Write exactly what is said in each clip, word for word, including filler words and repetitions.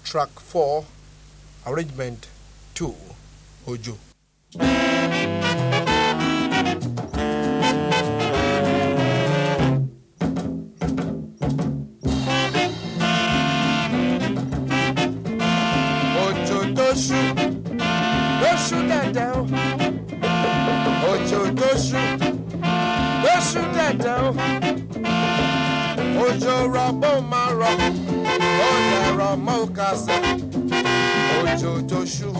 track four, arrangement two, Ojo. Ojo Doshu, Doshu Dada, Ojo Doshu, Doshu Dada, Ojo Rabo Maro, Oja Ramo Kasa, Ojo Doshu,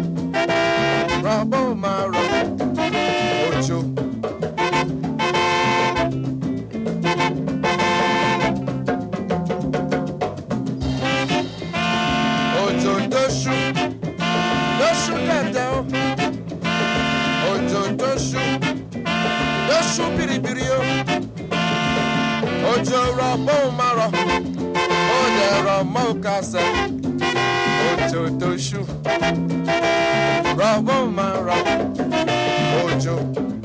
Rabo Maro, Ojo. Ojo Doshu, Doshu Dada, Ojo Doshu, Doshu Biribirio, Ojo Rabo Maro, Oja Ramo Kasa, Ojo Doshu, Rabo Maro, Ojo.